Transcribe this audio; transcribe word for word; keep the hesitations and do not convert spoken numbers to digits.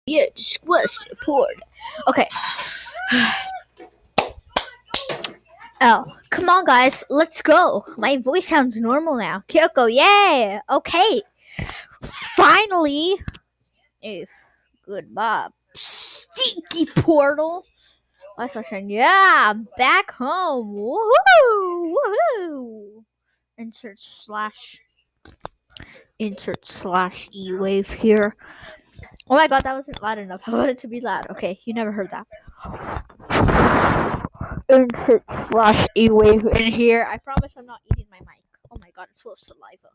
Yeah, squish poured. Okay. Oh, come on, guys. Let's go. My voice sounds normal now. Kyoko, yeah. Okay. Finally. If good Bob. Stinky portal. My sunshine. Yeah, I'm back home. Woohoo! Woohoo! Insert slash. Insert slash e wave here. Oh my god, that wasn't loud enough. I wanted it to be loud. Okay, you never heard that. Insert slash e wave in here. I promise I'm not eating my mic. Oh my god, it's full of saliva.